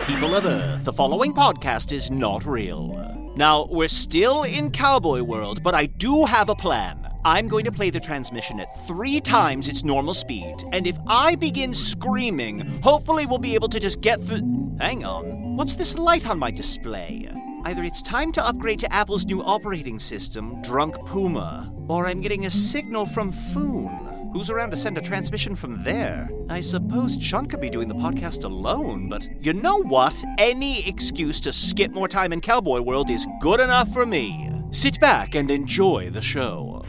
people of Earth, the following podcast is not real. Now, we're still in cowboy world, but I do have a plan. I'm going to play the transmission at 3 times its normal speed, and if I begin screaming, hopefully we'll be able to just get through... Hang on, what's this light on my display? Either it's time to upgrade to Apple's new operating system, Drunk Puma, or I'm getting a signal from Foon. Who's around to send a transmission from there? I suppose Chunt could be doing the podcast alone, but you know what? Any excuse to skip more time in cowboy world is good enough for me. Sit back and enjoy the show.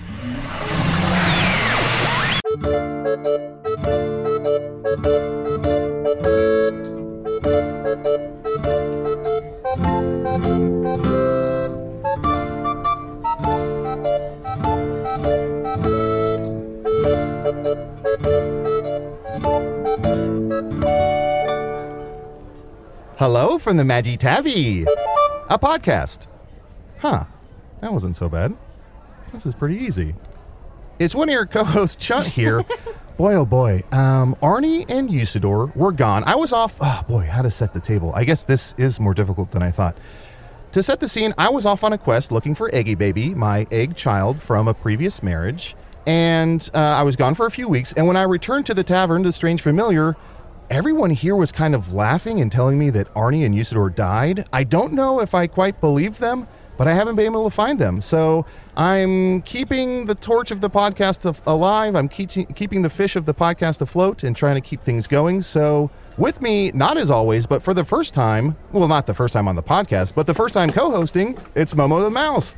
Hello from the Magi Tavi, a podcast. Huh, that wasn't so bad. This is pretty easy. It's one of your co-hosts, Chunt here. Boy, oh boy, Arnie and Usador were gone. I was off, oh boy, how to set the table. I guess this is more difficult than I thought. To set the scene, I was off on a quest looking for Eggy Baby, my egg child from a previous marriage. And I was gone for a few weeks, and when I returned to the tavern, to Strange Familiar, everyone here was kind of laughing and telling me that Arnie and Usador died. I don't know if I quite believe them, but I haven't been able to find them. So I'm keeping the torch of the podcast alive. I'm keeping the fish of the podcast afloat and trying to keep things going. So with me, not as always, but for the first time, well, not the first time on the podcast, but the first time co-hosting, it's Momo the Mouse.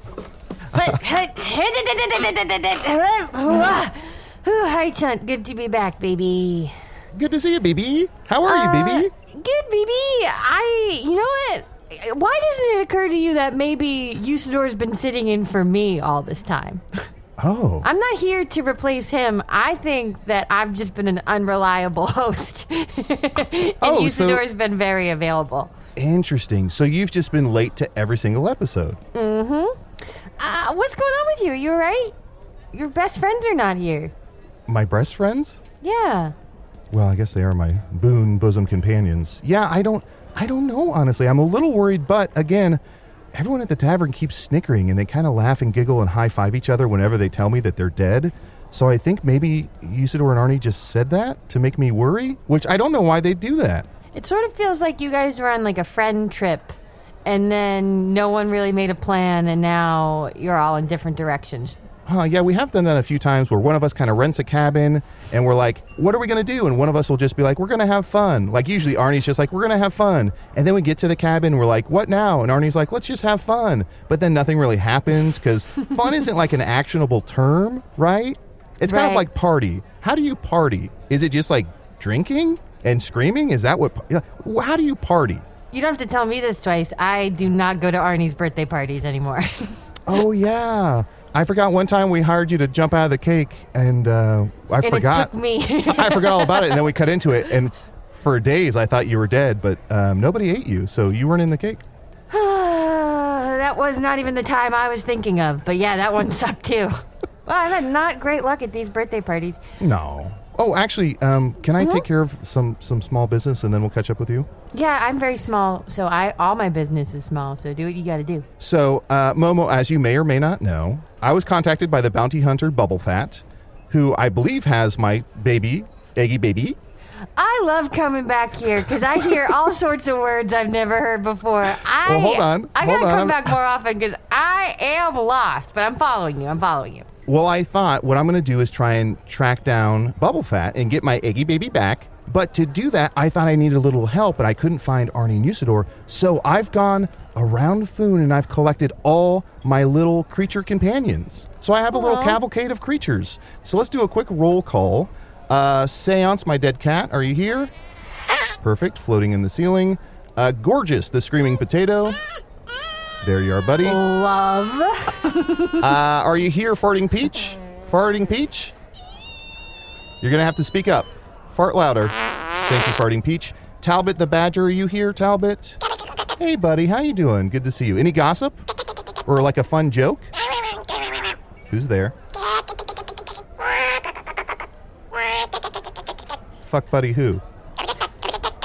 Hi, Chunt. Good to be back, baby. Good to see you, baby. How are you, baby? Good, baby. You know what? Why doesn't it occur to you that maybe Usador's been sitting in for me all this time? Oh. I'm not here to replace him. I think that I've just been an unreliable host. And Usador's been very available. Interesting. So you've just been late to every single episode. Mm-hmm. What's going on with you? Are you all right? Your best friends are not here. My best friends? Yeah. Well, I guess they are my bosom companions. Yeah, I don't know, honestly. I'm a little worried, but again, everyone at the tavern keeps snickering and they kind of laugh and giggle and high-five each other whenever they tell me that they're dead. So I think maybe Usador and Arnie just said that to make me worry, which I don't know why they'd do that. It sort of feels like you guys were on like a friend trip and then no one really made a plan and now you're all in different directions. Yeah, we have done that a few times where one of us kind of rents a cabin and we're like, what are we going to do? And one of us will just be like, we're going to have fun. Like usually Arnie's just like, we're going to have fun. And then we get to the cabin and we're like, what now? And Arnie's like, let's just have fun. But then nothing really happens because fun isn't like an actionable term, right? It's kind of like party. How do you party? Is it just like drinking and screaming? Is that what, how do you party? You don't have to tell me this twice. I do not go to Arnie's birthday parties anymore. Oh, yeah. I forgot one time we hired you to jump out of the cake, and I forgot. It took me. I forgot all about it, and then we cut into it, and for days I thought you were dead, but nobody ate you, so you weren't in the cake. That was not even the time I was thinking of, but yeah, that one sucked too. Well, I've had not great luck at these birthday parties. No. Oh, actually, can I take care of some small business, and then we'll catch up with you? Yeah, I'm very small, so all my business is small, so do what you gotta do. So, Momo, as you may or may not know, I was contacted by the bounty hunter Bubble Fat, who I believe has my baby, Eggy Baby. I love coming back here, because I hear all sorts of words I've never heard before. Well, hold on. I gotta come back more often, because I am lost, but I'm following you. Well, I thought what I'm going to do is try and track down Bubble Fat and get my Eggy Baby back. But to do that, I thought I needed a little help, but I couldn't find Arnie and Usador. So I've gone around Foon and I've collected all my little creature companions. So I have a little cavalcade of creatures. So let's do a quick roll call. Seance, my dead cat, are you here? Perfect, floating in the ceiling. Gorgeous, the screaming potato. There you are, buddy. Love. Are you here, Farting Peach? Farting Peach? You're going to have to speak up. Fart louder. Thank you, Farting Peach. Talbot the Badger, are you here, Talbot? Hey, buddy, how you doing? Good to see you. Any gossip? Or like a fun joke? Who's there? Fuck buddy who?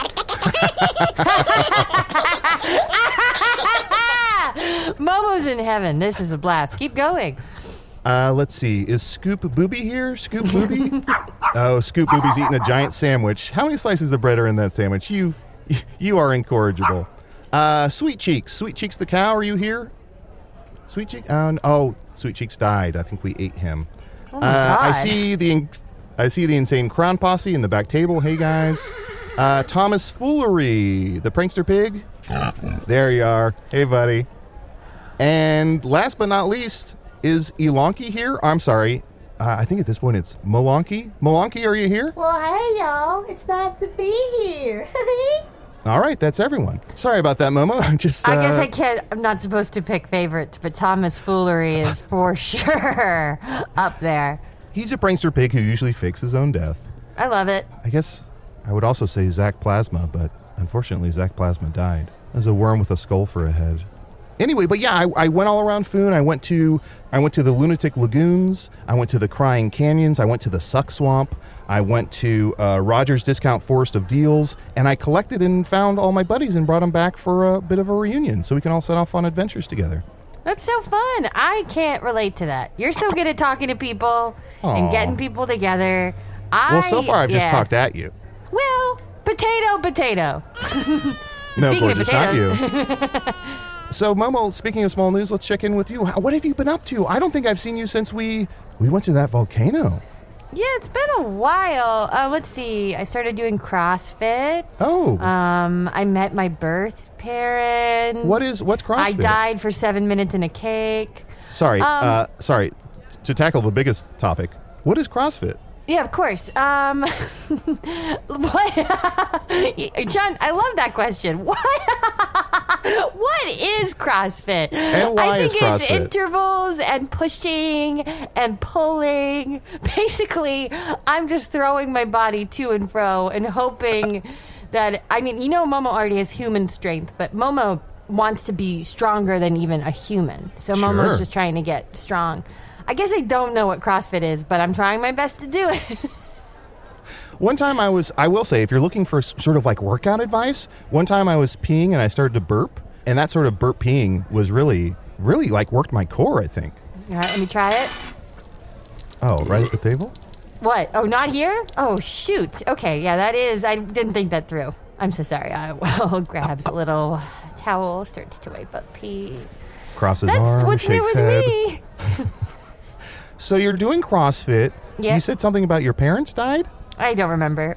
Momo's in heaven. This is a blast. Keep going. Let's see. Is Scoop Booby here? Scoop Booby? Oh, Scoop Booby's eating a giant sandwich. How many slices of bread are in that sandwich? You are incorrigible. Sweet Cheeks. Sweet Cheeks the cow, are you here? Sweet Cheeks? Oh, Sweet Cheeks died. I think we ate him. Oh my God. I see the insane crown posse in the back table. Hey, guys. Thomas Foolery, the prankster pig. There you are. Hey, buddy. And last but not least, is Elonky here? I'm sorry. I think at this point it's Molonky. Molonky, are you here? Well, hey, y'all. It's nice to be here. All right, that's everyone. Sorry about that, Momo. I guess I can't. I'm not supposed to pick favorites, but Thomas Foolery is for sure up there. He's a prankster pig who usually fakes his own death. I love it. I guess I would also say Zach Plasma, but unfortunately Zach Plasma died. As a worm with a skull for a head. Anyway, but yeah, I went all around Foon. I went to the Lunatic Lagoons. I went to the Crying Canyons. I went to the Suck Swamp. I went to Rogers Discount Forest of Deals, and I collected and found all my buddies and brought them back for a bit of a reunion so we can all set off on adventures together. That's so fun. I can't relate to that. You're so good at talking to people and getting people together. Well, so far I've just talked at you. Well, potato. No, Speaking of gorgeous, not you. potatoes. So, Momo, speaking of small news, let's check in with you. What have you been up to? I don't think I've seen you since we went to that volcano. Yeah, it's been a while. Let's see. I started doing CrossFit. Oh. I met my birth parents. What's CrossFit? I died for 7 minutes in a cake. Sorry. Sorry. To tackle the biggest topic, what is CrossFit? Yeah, of course. What? John, I love that question. What is CrossFit? And why is I think it's CrossFit? Intervals and pushing and pulling. Basically, I'm just throwing my body to and fro and hoping that, Momo already has human strength, but Momo wants to be stronger than even a human. So Sure. Momo's just trying to get strong. I guess I don't know what CrossFit is, but I'm trying my best to do it. One time I will say, if you're looking for sort of like workout advice, one time I was peeing and I started to burp, and that sort of burp peeing was really, really like worked my core, I think. All right, let me try it. Oh, right at the table? What? Oh, not here? Oh, shoot. Okay, yeah, that is. I didn't think that through. I'm so sorry. Grabs a little towel, starts to wipe up pee. Crosses That's arms, what's new shakes with head. me. So you're doing CrossFit. Yep. You said something about your parents died? I don't remember.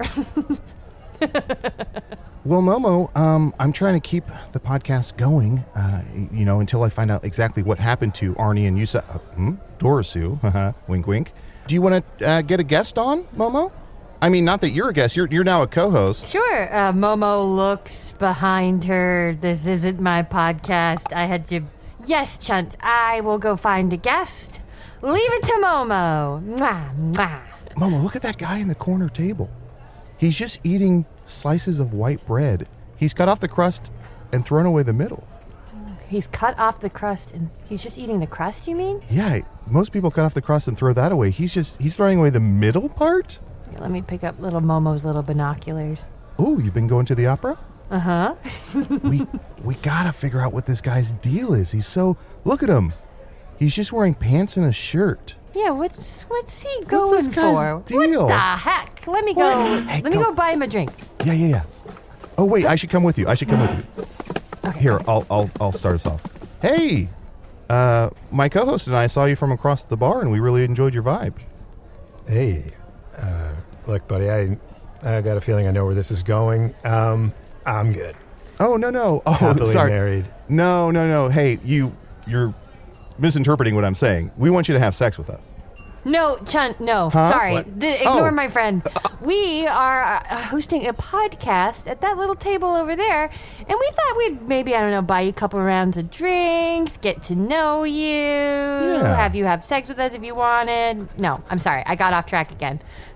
Well, Momo, I'm trying to keep the podcast going, until I find out exactly what happened to Arnie and Yusa. Dorisu, wink, wink. Do you want to get a guest on, Momo? I mean, not that you're a guest. You're now a co-host. Sure. Momo looks behind her. This isn't my podcast. I had to... Yes, Chunt, I will go find a guest. Leave it to Momo. Mwah, mwah. Momo, look at that guy in the corner table. He's just eating slices of white bread. He's cut off the crust and thrown away the middle. He's cut off the crust and he's just eating the crust, you mean? Yeah, most people cut off the crust and throw that away. He's throwing away the middle part? Here, let me pick up little Momo's little binoculars. Ooh, you've been going to the opera? Uh-huh. We gotta figure out what this guy's deal is. Look at him. He's just wearing pants and a shirt. Yeah, what's he going this guy's for? deal? What the heck? Let me go. Hey, let me go buy him a drink. Yeah. Oh wait, I should come with you. Okay. Here, I'll start us off. Hey, my co-host and I saw you from across the bar, and we really enjoyed your vibe. Hey, look, buddy, I got a feeling I know where this is going. I'm good. Oh no. Oh, Happily sorry. married. No. Hey, you're misinterpreting what I'm saying. We want you to have sex with us. No, Chunt, no. Huh? Sorry. What? Ignore Oh. my friend. We are hosting a podcast at that little table over there, and we thought we'd maybe, buy you a couple rounds of drinks, get to know you, have you have sex with us if you wanted. No, I'm sorry. I got off track again.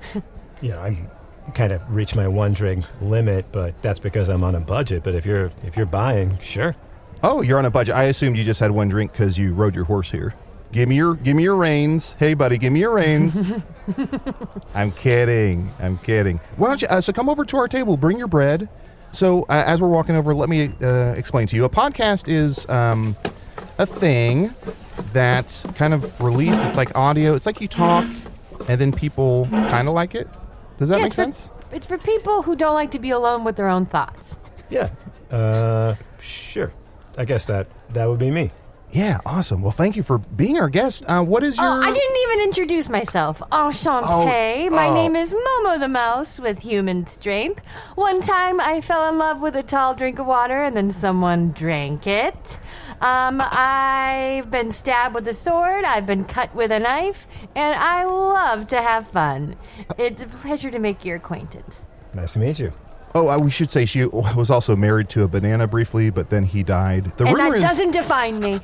I kind of reached my one drink limit, but that's because I'm on a budget. But if you're buying, sure. Oh, you're on a budget. I assumed you just had one drink because you rode your horse here. Give me your reins. Hey, buddy, give me your reins. I'm kidding. Why don't you? So come over to our table. Bring your bread. So as we're walking over, let me explain to you. A podcast is a thing that's kind of released. It's like audio. It's like you talk, and then people kind of like it. Does that make sense? It's for people who don't like to be alone with their own thoughts. Yeah. Sure. I guess that would be me. Yeah, awesome. Well, thank you for being our guest. What is your... Oh, I didn't even introduce myself. Enchanté. My name is Momo the Mouse with human strength. One time I fell in love with a tall drink of water and then someone drank it. I've been stabbed with a sword, I've been cut with a knife, and I love to have fun. It's a pleasure to make your acquaintance. Nice to meet you. Oh, we should say she was also married to a banana briefly, but then he died. And that doesn't define me.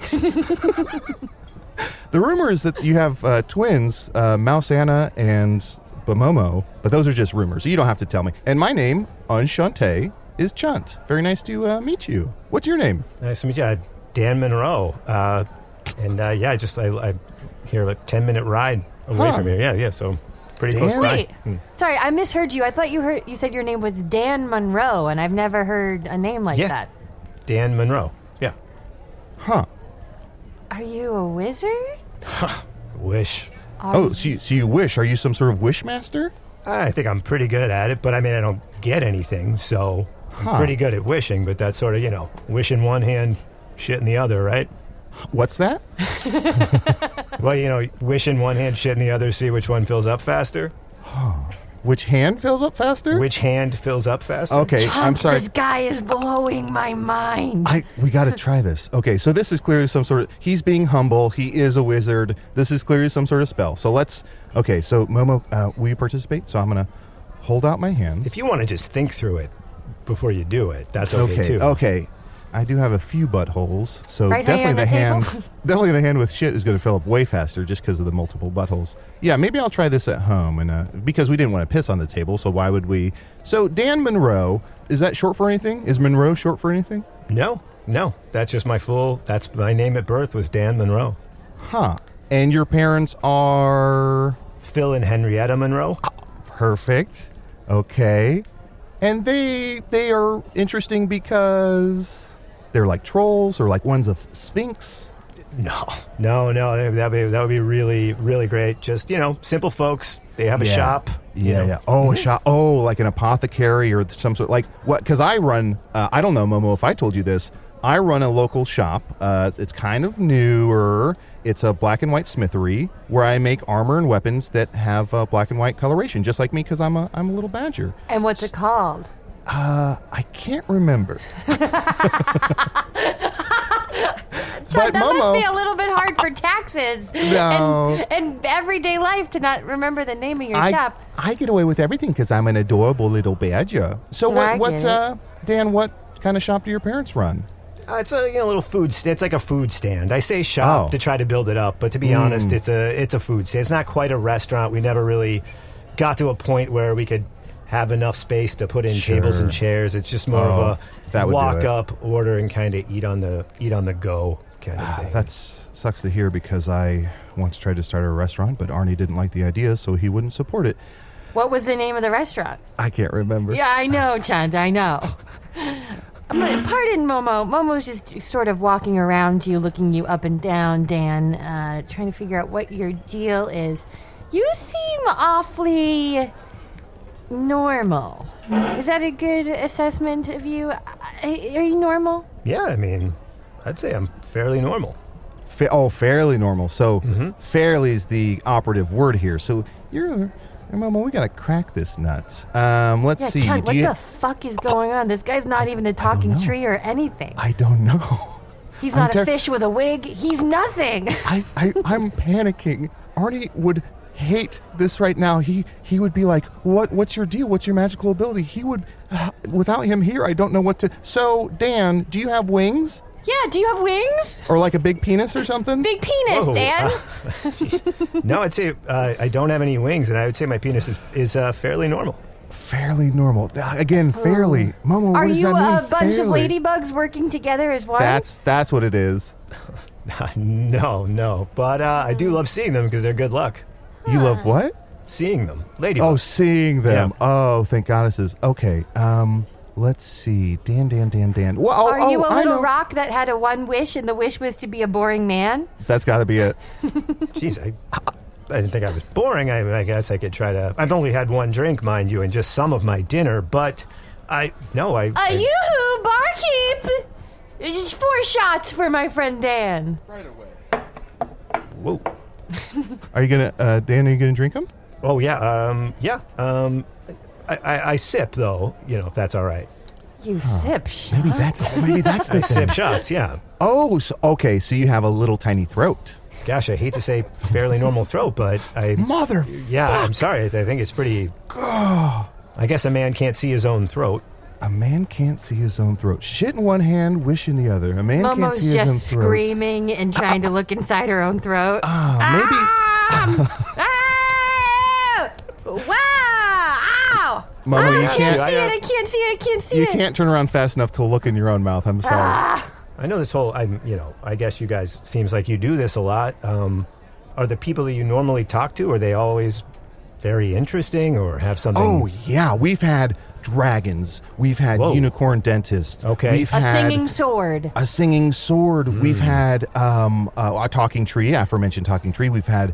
The rumor is that you have twins, Mouse Anna and Momo, but those are just rumors. So you don't have to tell me. And my name, Enchanté, is Chunt. Very nice to meet you. What's your name? Nice to meet you. Dan Monroe. I hear a 10-minute ride away from here. Yeah, so pretty close by. Wait, sorry, I misheard you. I thought you said your name was Dan Monroe, and I've never heard a name like that. Dan Monroe. Yeah. Huh. Are you a wizard? Wish. So you wish. Are you some sort of wish master? I think I'm pretty good at it, but I mean, I don't get anything, so I'm pretty good at wishing, but that's sort of, wish in one hand, shit in the other, right? What's that? Well, wish in one hand, shit in the other, see which one fills up faster. Which hand fills up faster? Which hand fills up faster? Okay, I'm sorry. This guy is blowing my mind. We got to try this. Okay, so this is clearly some sort of... He's being humble. He is a wizard. This is clearly some sort of spell. So let's... Okay, so Momo, will you participate? So I'm going to hold out my hands. If you want to just think through it before you do it, that's okay too. Okay. I do have a few buttholes, so right definitely the hand, table? definitely the hand with shit is going to fill up way faster just because of the multiple buttholes. Yeah, maybe I'll try this at home, and because we didn't want to piss on the table, so why would we? So Dan Monroe, is that short for anything? Is Monroe short for anything? No, that's just that's my name at birth was Dan Monroe. Huh. And your parents are? Phil and Henrietta Monroe. Perfect. Okay. And they are interesting because they're like trolls or like ones of Sphinx? No. That would be really, really great. Just, simple folks. They have a shop. Yeah. Oh, a shop. Oh, like an apothecary or some sort. Like what? Because I run, I don't know, Momo, if I told you this. I run a local shop. It's kind of newer. It's a black and white smithery where I make armor and weapons that have black and white coloration, just like me, because I'm a little badger. And what's it called? I can't remember. John, that must be a little bit hard for taxes and everyday life to not remember the name of your shop. I get away with everything because I'm an adorable little badger. So Dan, what kind of shop do your parents run? It's a little food stand. It's like a food stand. I say shop to try to build it up, but to be honest, it's a food stand. It's not quite a restaurant. We never really got to a point where we could have enough space to put in tables and chairs. It's just more of a walk up, order, and kind of eat on the go kind of thing. That sucks to hear because I once tried to start a restaurant, but Arnie didn't like the idea, so he wouldn't support it. What was the name of the restaurant? I can't remember. Yeah, I know, Chand, I know. Pardon, Momo. Momo's just sort of walking around you, looking you up and down, Dan, trying to figure out what your deal is. You seem awfully normal. Is that a good assessment of you? Are you normal? Yeah, I mean, I'd say I'm fairly normal. Fairly normal. So fairly is the operative word here. So Momo, we gotta crack this nut. Let's see. Chunt, what the fuck is going on? This guy's not even a talking tree or anything. I don't know. He's not a fish with a wig. He's nothing. I'm panicking. Arnie would hate this right now. He would be like, what's your deal? What's your magical ability? He would, without him here, I don't know what to. So, Dan, do you have wings? Yeah, do you have wings? Or like a big penis or something? Big penis, Whoa, Dan. No, I'd say I don't have any wings, and I would say my penis is fairly normal. Fairly normal. Again, fairly. Momo, what does that mean? Are you a bunch of fairly? ladybugs working together as one? That's what it is. No. But I do love seeing them because they're good luck. You love what? Seeing them. Ladybugs. Oh, seeing them. Yeah. Oh, thank goddesses. Okay. Let's see. Dan. Well, Are you a I little know. rock that had a one wish, and the wish was to be a boring man? That's got to be it. Jeez, I didn't think I was boring. I guess I could try to... I've only had one drink, mind you, and just some of my dinner, but Yoo-hoo, barkeep! Just 4 shots for my friend Dan. Whoa. Are you gonna, Dan? Are you gonna drink them? Oh, yeah. I sip, though, if that's all right. You sip shots? Maybe that's the I thing. sip shots, yeah. Oh, okay. So you have a little tiny throat. Gosh, I hate to say fairly normal throat, but Mother. Yeah, I'm sorry. I think it's pretty... I guess a man can't see his own throat. A man can't see his own throat. Shit in one hand, wish in the other. A man can't Momo's see his own just throat. screaming and trying to look inside her own throat. Maybe. Wow! Ow! Momo, you I can't. can't see You it. can't turn around fast enough to look in your own mouth. I'm sorry. I know this whole... I guess you guys... Seems like you do this a lot. Are the people that you normally talk to, are they always very interesting or have something... Oh, yeah. We've had dragons. We've had Whoa. unicorn dentists. Okay. We've A had singing sword. a singing sword. We've had a talking tree, aforementioned talking tree. We've had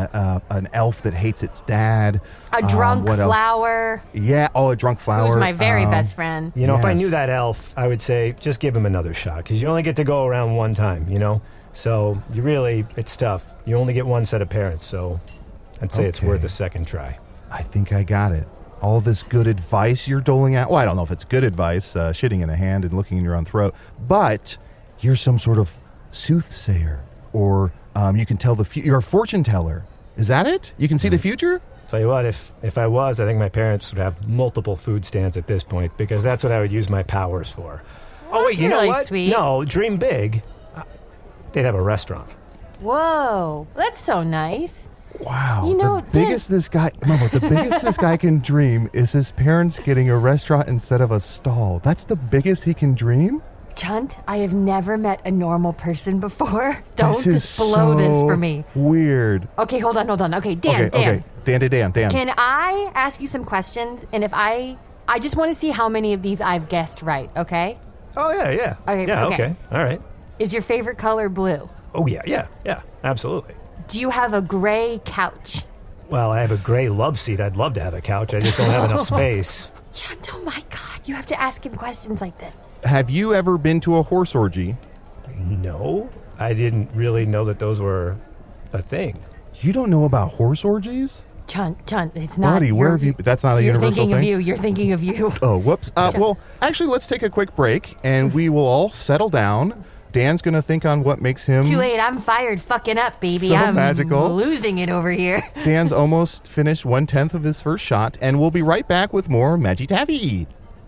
an elf that hates its dad. A drunk what else? flower. Yeah. Oh, a drunk flower. Who's my very best friend. If I Yes. knew that elf, I would say just give him another shot because you only get to go around one time, So you really, it's tough. You only get one set of parents, so I'd say it's Okay. worth a second try. I think I got it. All this good advice you're doling out. Well, I don't know if it's good advice, shitting in a hand and looking in your own throat, but you're some sort of soothsayer, or you can tell the future. You're a fortune teller. Is that it? You can see the future? Tell you what, if I was, I think my parents would have multiple food stands at this point because that's what I would use my powers for. Oh, wait, That's you know really what? sweet. No, dream big. They'd have a restaurant. Whoa, that's so nice. Wow. The biggest this guy can dream is his parents getting a restaurant instead of a stall. That's the biggest he can dream? Chunt, I have never met a normal person before. Don't This is just blow this so for me. Weird. Okay, hold on. Okay, Dan. Okay. Dan. Can I ask you some questions? And if I just want to see how many of these I've guessed right, okay? Oh, yeah. Okay. All right. Is your favorite color blue? Oh, yeah, absolutely. Do you have a gray couch? Well, I have a gray love seat. I'd love to have a couch. I just don't have enough space. Chunt, oh my God, you have to ask him questions like this. Have you ever been to a horse orgy? No, I didn't really know that those were a thing. You don't know about horse orgies? Chunt, it's not. Buddy, where have you... That's not a You're universal thinking thing? You're thinking of you. Oh, whoops. Well, actually, let's take a quick break, and we will all settle down. Dan's going to think on what makes him... Too late. I'm fired fucking up, baby. So I'm magical. losing it over here. Dan's almost finished 1/10 of his first shot, and we'll be right back with more Magi Taffy.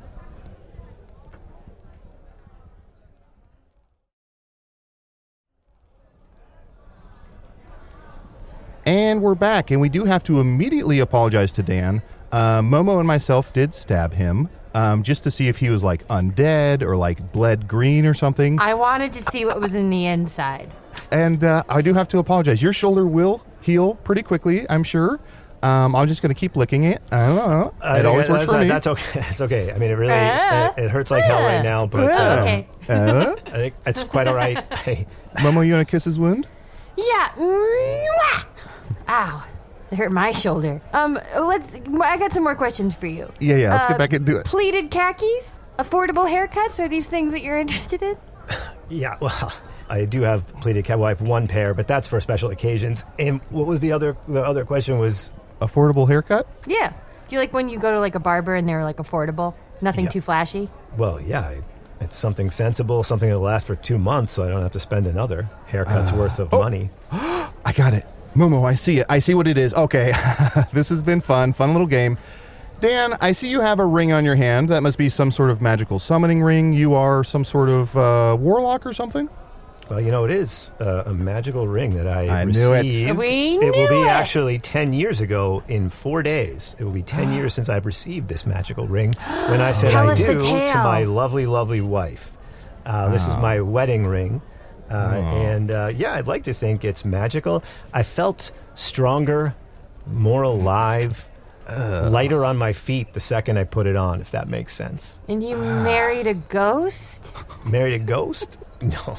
And we're back, and we do have to immediately apologize to Dan. Momo and myself did stab him, just to see if he was like undead or like bled green or something. I wanted to see what was in the inside. And I do have to apologize. Your shoulder will heal pretty quickly, I'm sure. I'm just going to keep licking it. I don't know. It always works for me. That's okay. That's okay. I mean, it really it hurts like hell right now, but Okay. I think it's quite all right. Momo, you want to kiss his wound? Yeah. Mwah! Ow. It hurt my shoulder. I got some more questions for you. Yeah. Let's get back into it. Pleated khakis? Affordable haircuts? Are these things that you're interested in? Yeah, well, I do have pleated cap. Well, I have one pair, but that's for special occasions. And what was the other? The other question was Affordable haircut? Yeah. Do you like when you go to like a barber and they're like affordable? Nothing Yeah. too flashy? well, yeah, it's something sensible, something that'll last for 2 months, so I don't have to spend another haircut's worth of money. I got it. Momo, I see it. I see what it is. Okay. This has been fun little game. Dan, I see you have a ring on your hand. That must be some sort of magical summoning ring. You are some sort of warlock or something? Well, it is a magical ring that I knew it. received. We It will knew be it. actually 10 years ago in 4 days. It will be 10 years since I've received this magical ring when I said Tell I us the do to tale. my lovely, lovely wife. This is my wedding ring. And I'd like to think it's magical. I felt stronger, more alive. lighter on my feet the second I put it on, if that makes sense. And you married a ghost? Married a ghost? No.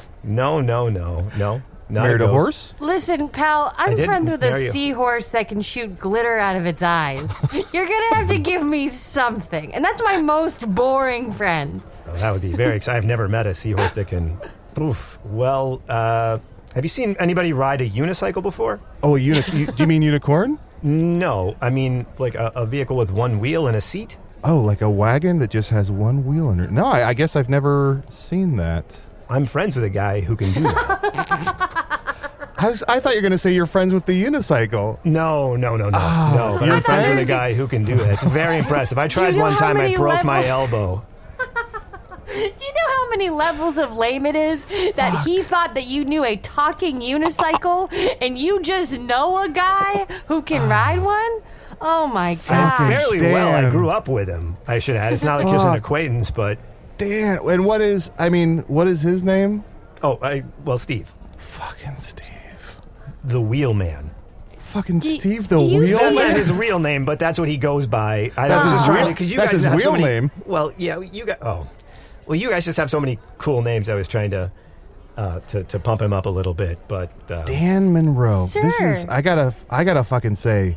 Not Married a ghost. horse? Listen, pal, I'm didn't friends with a marry a- seahorse that can shoot glitter out of its eyes. You're gonna have to give me something. And that's my most boring friend. Oh, that would be very exciting. I've never met a seahorse that can... Oof. Well, have you seen anybody ride a unicycle before? Oh, do you mean unicorn? No. I mean, like a vehicle with one wheel and a seat? Oh, like a wagon that just has one wheel under it. No, I guess I've never seen that. I'm friends with a guy who can do that. I thought you were going to say you're friends with the unicycle. No. But you're I'm friends with a there's- guy who can do that. It's very impressive. I tried know one how time. I many broke my levels- elbow. Do you know how many levels of lame it is that he thought that you knew a talking unicycle and you just know a guy who can ride one? Oh my gosh. Fairly well. I damn. grew up with him. I should add. It's not like just an Fuck. acquaintance, but Damn. And what is his name? Steve, Fucking Steve. the wheelman. Fucking Do- Steve the do you wheel That's see- not man? his real name, but that's what he goes by. That's his real- because you that's guys his have so real many- name. Well, yeah, you got. Oh, well, you guys just have so many cool names. I was trying to pump him up a little bit, but Dan Monroe. This Sure. is I gotta fucking say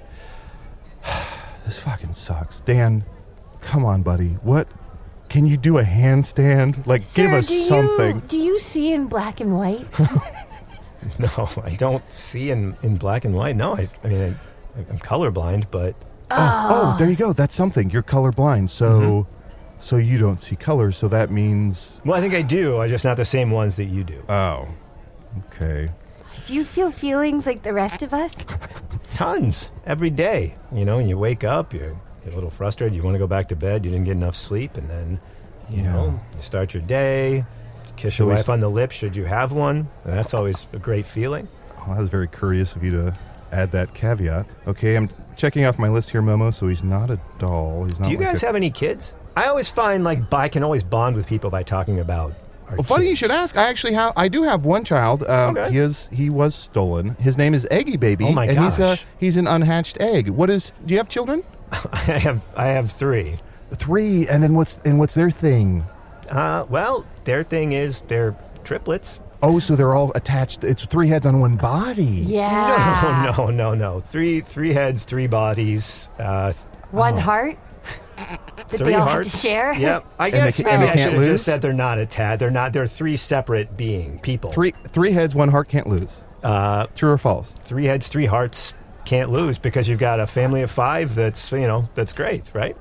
this fucking sucks. Dan, come on, buddy. What can you do a handstand? Like give Sir, us do something. do you see in black and white? no, I don't see in black and white. No, I'm colorblind, but Oh, there you go. That's something. You're colorblind. So so you don't see colors, so that means well, I think I do. I just not the same ones that you do. oh. Okay. Do you feel feelings like the rest of us? Tons every day. You know, and you wake up, you're a little frustrated. You want to go back to bed. You didn't get enough sleep, and then you start your day. Kiss your we wife on the lips should you have one. And that's always a great feeling. Well, that was very courteous of you to add that caveat. Okay, I'm checking off my list here, Momo, so he's not a doll. He's not Do you like guys have any kids? I always find I can always bond with people by talking about our Well, funny you kids. should ask. I do have one child. Okay. He was stolen. His name is Eggy Baby. Oh, my and gosh. he's an unhatched egg. Do you have children? I have 3. 3. And then what's their thing? Well, their thing is they're triplets. Oh, so they're all attached. It's 3 heads on one body. Yeah. No. Three heads, 3 bodies. One heart that 3 they all hearts. have to share. Yep. I And they guess ca- maybe and they I can't should have lose? just said they're not attached. They're 3 separate people. 3 heads, 1 heart can't lose. True or false? 3 heads, 3 hearts can't lose because you've got a family of 5 that's great, right?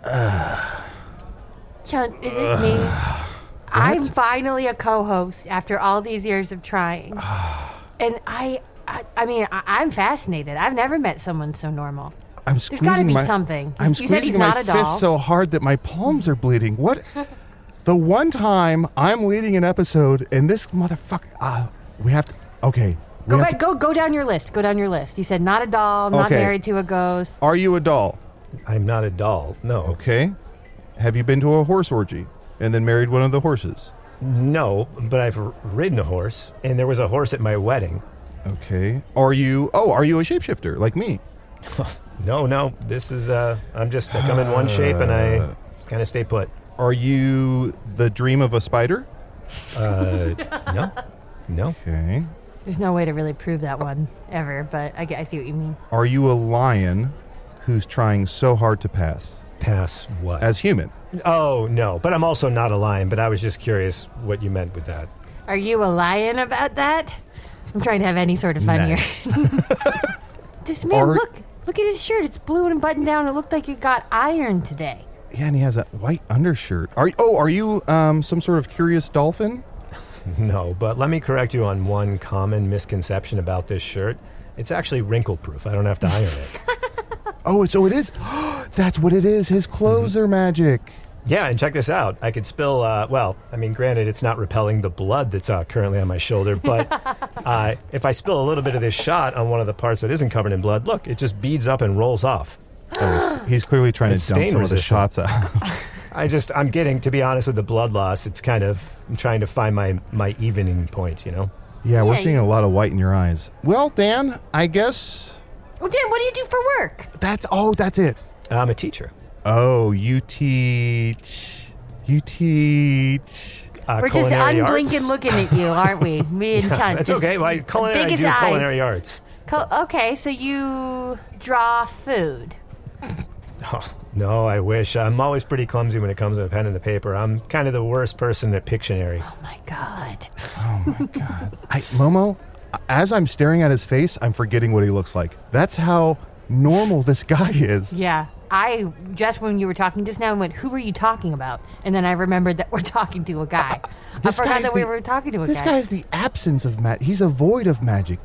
Chunt, is it me? I'm finally a co-host after all these years of trying. And I'm fascinated. I've never met someone so normal. I'm There's squeezing got to be my, something. I'm You said squeezing he's my not a doll. fist so hard that my palms are bleeding. What? The one time I'm leading an episode and this motherfucker. We have to. Okay. We have to, Go down your list. Go down your list. You said not a doll, not Okay. married to a ghost. Are you a doll? I'm not a doll. No. Okay. Have you been to a horse orgy and then married one of the horses? No, but I've ridden a horse, and there was a horse at my wedding. Okay. Are you a shapeshifter like me? No. This is, I come in one shape, and I kind of stay put. Are you the dream of a spider? No. Okay. There's no way to really prove that one ever, but I see what you mean. Are you a lion who's trying so hard to pass Pass what? as human? Oh, no. But I'm also not a lion, but I was just curious what you meant with that. Are you a lion about that? I'm trying to have any sort of fun Nah. here. This man, Are- look at his shirt. It's blue and buttoned down. It looked like it got ironed today. Yeah, and he has a white undershirt. Are you some sort of curious dolphin? No, but let me correct you on one common misconception about this shirt. It's actually wrinkle-proof. I don't have to iron it. Oh, so it is. That's what it is. His clothes are magic. Yeah, and check this out. I could spill, granted, it's not repelling the blood that's currently on my shoulder, but if I spill a little bit of this shot on one of the parts that isn't covered in blood, look, it just beads up and rolls off. He's clearly trying It's to dump stain some of the resistant. shots out. I'm getting, to be honest, with the blood loss, it's kind of, I'm trying to find my evening point, you know? Yeah, we're Yeah, seeing a lot of white in your eyes. Well, Dan, I guess Well, Dan, what do you do for work? that's it. I'm a teacher. Oh, you teach. We're just Culinary unblinking arts. looking at you, aren't we? Me and Chunt. That's just okay. Well, I do biggest eyes. culinary arts. Okay, so you draw food. Oh, no, I wish. I'm always pretty clumsy when it comes to the pen and the paper. I'm kind of the worst person at Pictionary. Oh my god. Oh my god. Momo, as I'm staring at his face, I'm forgetting what he looks like. That's how normal this guy is. Yeah. I just when you were talking just now went, who were you talking about? And then I remembered that we're talking to a guy. I forgot that we were talking to a guy. This guy's the absence of magic. He's a void of magic.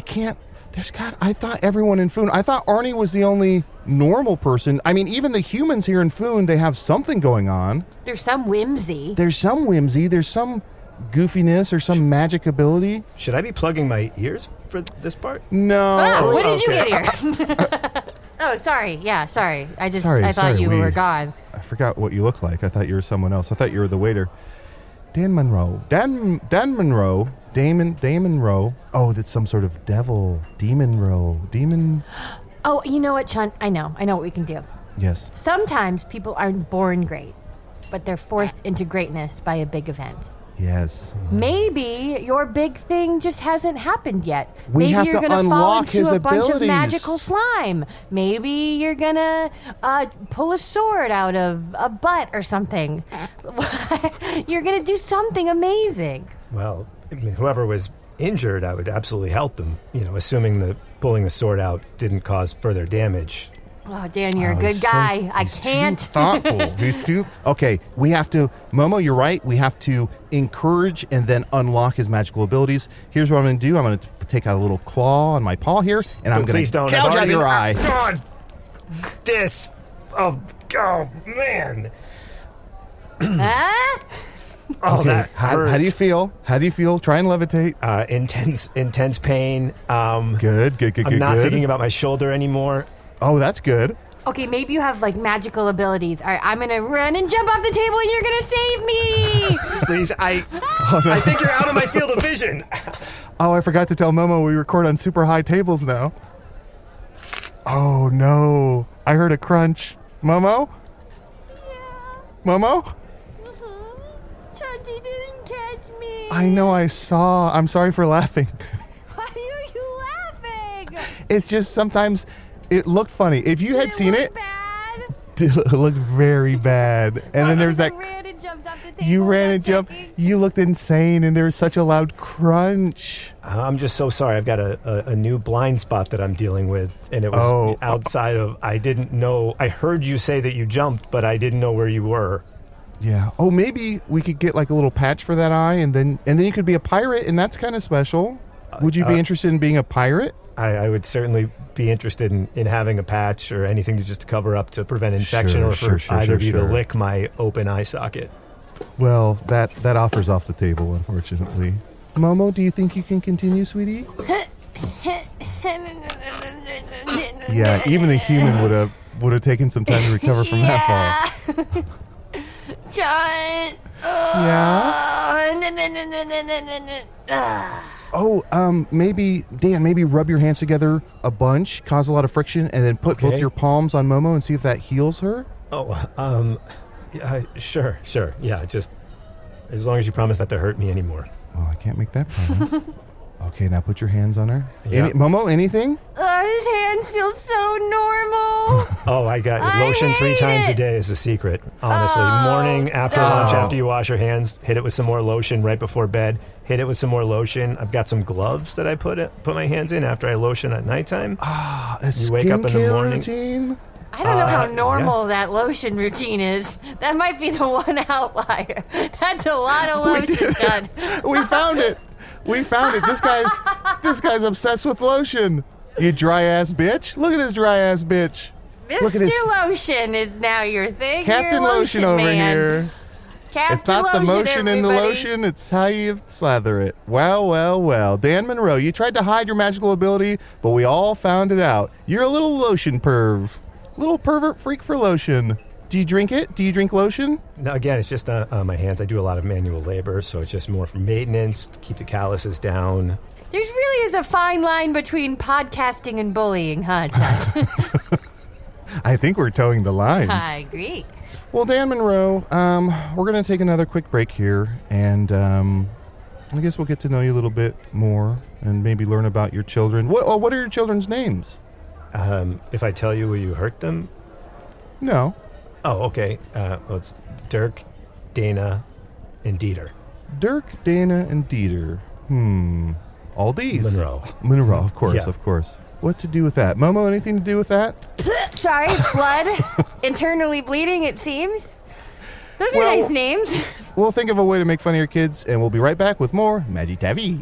I thought everyone in Foon, I thought Arnie was the only normal person. I mean, even the humans here in Foon, they have something going on. There's some whimsy. There's some goofiness or some magic ability. Should I be plugging my ears for this part? No. Oh, when did you Okay. get here? Oh, sorry. Yeah, sorry. I thought Sorry, you were gone. I forgot what you look like. I thought you were someone else. I thought you were the waiter. Dan Monroe. Dan Monroe. Damon Rowe. Oh, that's some sort of devil. Demon Rowe. Demon. Oh, you know what, Chunt? I know what we can do. Yes. Sometimes people aren't born great, but they're forced into greatness by a big event. Yes. Maybe your big thing just hasn't happened yet. We Maybe have you're to gonna fall unlock into his a bunch of abilities. magical slime. Maybe you're gonna pull a sword out of a butt or something. You're gonna do something amazing. Well, I mean, whoever was injured, I would absolutely help them. Assuming that pulling the sword out didn't cause further damage. Oh, Dan, you're a good He's so- guy. I he's too can't. thoughtful. He's too. Okay, we have to. Momo, you're right. We have to encourage and then unlock his magical abilities. Here's what I'm going to do. I'm going to take out a little claw on my paw here, and I'm going Please to don't. gouge out your eye. God, this. Oh man. Huh? Oh, Okay, that how do you hurts. feel? How do you feel? Try and levitate. Intense pain. Good. I'm not thinking about my shoulder anymore. Oh, that's good. Okay, maybe you have like magical abilities. All right, I'm gonna run and jump off the table, and you're gonna save me. Please, I think you're out of my field of vision. Oh, I forgot to tell Momo we record on super high tables now. Oh no! I heard a crunch. Momo? Momo? Chunty didn't catch me. I know I saw. I'm sorry for laughing. Why are you laughing? It's just sometimes it looked funny. If you had seen it, Bad. it looked very bad. And then there's that. Ran and jumped off the table. You ran without and jumped. checking. You looked insane, and there was such a loud crunch. I'm just so sorry. I've got a new blind spot that I'm dealing with, and it was outside of. I didn't know. I heard you say that you jumped, but I didn't know where you were. Yeah. Oh, maybe we could get like a little patch for that eye, and then you could be a pirate, and that's kind of special. Would you be interested in being a pirate? I would certainly be interested in having a patch or anything to just cover up to prevent infection, or for either of you to lick my open eye socket. Well, that offer's off the table, unfortunately. Momo, do you think you can continue, sweetie? Yeah, even a human would have taken some time to recover from that fall. John. Yeah. Oh, maybe Dan, maybe rub your hands together a bunch, cause a lot of friction, and then put both your palms on Momo and see if that heals her. Oh, yeah, sure. Yeah, just as long as you promise not to hurt me anymore. Well, I can't make that promise. Okay, now put your hands on her. Yeah. Momo, anything? His hands feel so normal. Oh, I got I lotion 3 hate times a it. day is a secret. Honestly, morning, after lunch, after you wash your hands, hit it with some more lotion right before bed. Hit it with some more lotion. I've got some gloves that I put my hands in after I lotion at nighttime. You wake up in the morning. Routine? I don't know how normal that lotion routine is. That might be the one outlier. That's a lot of lotion done. We found it. We found it. This guy's obsessed with lotion. You dry ass bitch. Look at this dry ass bitch. Look at Mr. this. Lotion is now your thing. Captain You're Lotion over man. here. Captain It's not the motion in the everybody. lotion, it's how you slather it. Well. Dan Monroe, you tried to hide your magical ability, but we all found it out. You're a little lotion perv. Little pervert freak for lotion. Do you drink it? Do you drink lotion? No, again, it's just my hands. I do a lot of manual labor, so it's just more for maintenance, keep the calluses down. There really is a fine line between podcasting and bullying, huh, Chad? I think we're towing the line. I agree. Well, Dan Monroe, we're going to take another quick break here, and I guess we'll get to know you a little bit more and maybe learn about your children. What are your children's names? If I tell you, will you hurt them? No. Oh, okay. Well, it's Dirk, Dana, and Dieter. Dirk, Dana, and Dieter. All these. Monroe, of course, Yeah. of course. What to do with that? Momo, anything to do with that? Sorry, blood. Internally bleeding, it seems. Those are Well- nice names. We'll think of a way to make fun of your kids, and we'll be right back with more Maddie Tavi.